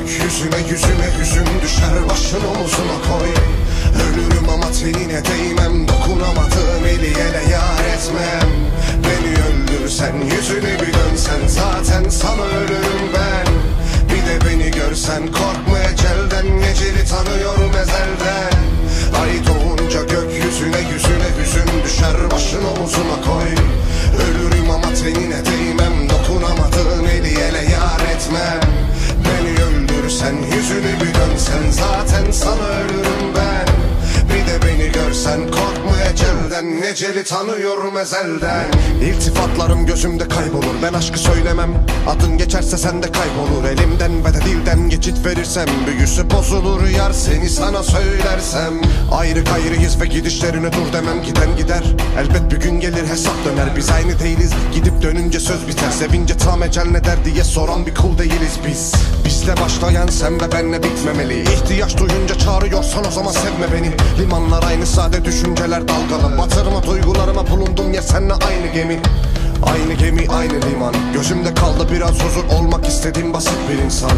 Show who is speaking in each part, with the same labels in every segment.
Speaker 1: gökyüzüne, yüzüne hüzün düşer, başını omuzuna koy. Ölürüm ama tenine değmem, dokunamadığım eli ele yar etmem. Beni öldürsen, yüzünü bir dönsen, zaten sana ölürüm ben. Bir de beni görsen, korkma ecelden, eceli tanıyorum ezelden. Ay doğunca gökyüzüne, yüzüne hüzün düşer, başını omuzuna koy. Ölürüm ama tenine değmem, dokunamadığın eli ele yar etmem. Beni öldürsen, yüzünü bir dönsen, zaten sana ölürüm ben. Bir de beni görsen, korkma ecelden, eceli tanıyorum ezelden. İltifatlarım gözümde kaybolur, ben aşkı söylemem. Adın geçerse sen de kaybolur, elimden ve de dilden geçit verirsem. Büyüsü bozulur yar, seni sana söylersem. Ayrı gayrıyız ve gidişlerine dur demem, giden gider. Elbet bir gün gelir hesap döner, biz aynı değiliz, gidip dönünce söz biter. Sevince tam ecel ne der diye soran bir kul değiliz biz. Bizle başlayan sen ve benle bitmemeli. İhtiyaç duyunca çağırıyorsan o zaman sevme beni. Limanlar aynı, sade düşünceler dalgalı. Batırma duygularıma, bulundum ya senle aynı gemi. Aynı gemi, aynı liman. Gözümde kaldı biraz huzur, olmak istediğim basit bir insan.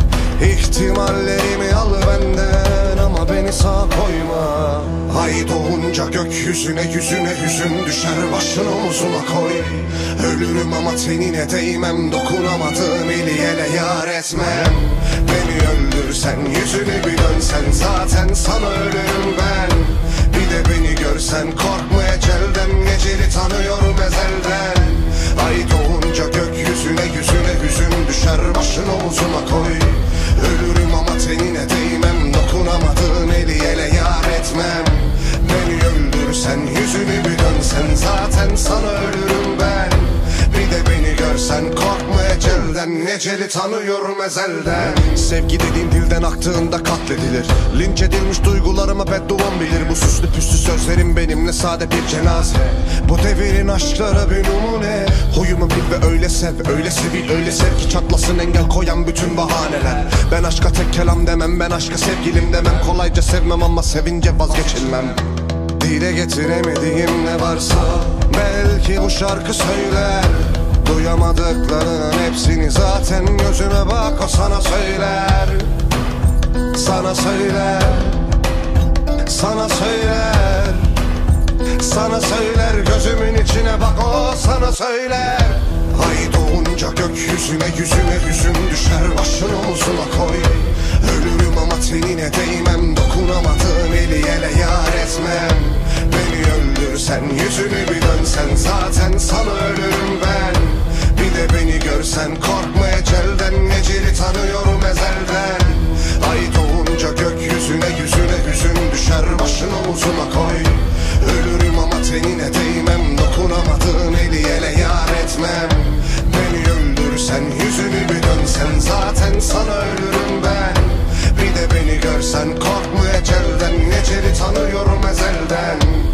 Speaker 1: İhtimallerimi al benden ama beni sağ koyma. Ay doğunca gökyüzüne, yüzüne hüzün düşer, başını omuzuna koy. Ölürüm ama tenine değmem, dokunamadığım eli ele yar etmem. Beni öldürsen, yüzünü bir dönsen, zaten sana ölürüm ben. Bir de beni görsen, korkma ecelden, eceli tanıyorum ezelden. Ay doğunca gökyüzüne, yüzüne hüzün düşer, başını omuzuna koy. Ölürüm ama tenine değmem, dokunamadığın eli ele yar etmem. Beni öldürsen, yüzünü bir dönsen, zaten sana ölürüm ben. Bir de beni görsen, korkma ecelden, eceli tanıyorum ezelden. Sevgi dediğin dilden aktığında katledilir. Linç edilmiş duygularıma bedduam bilir. Bu süslü püslü sözlerim benimle sade bir cenaze. Bu devirin aşkları bir numune. Huyumu bil ve öyle sev, öyle sevil, öyle sev ki çatlasın engel koyan bütün bahaneler. Ben aşka tek kelam demem, ben aşka sevgilim demem. Kolayca sevmem ama sevince vazgeçilmem. Dile getiremediğim ne varsa belki bu şarkı söyler. Duyamadıklarının hepsini zaten gözüme bak, o sana söyler. Sana söyler, sana söyler, sana söyler, gözümün içine bak, o sana söyler. Ay doğunca gökyüzüne, yüzüne hüzün düşer, başını omuzuna koy. Ölürüm ama tenine değmem, dokunamadığın eli ele yar etmem. Beni öldürsen, yüzünü bir dönsen, zaten sana ölürüm ben. Bir de beni görsen, korkma ecelden, eceli tanıyorum ezelden. Ay doğunca gökyüzüne, yüzüne hüzün düşer, başını omuzuna koy. Ölürüm ama tenine değmem, dokunamadığın eli ele yar etmem. Beni öldürsen, yüzünü bir dönsen, zaten sana ölürüm ben. Bir de beni görsen, korkma ecelden, eceli tanıyorum ezelden.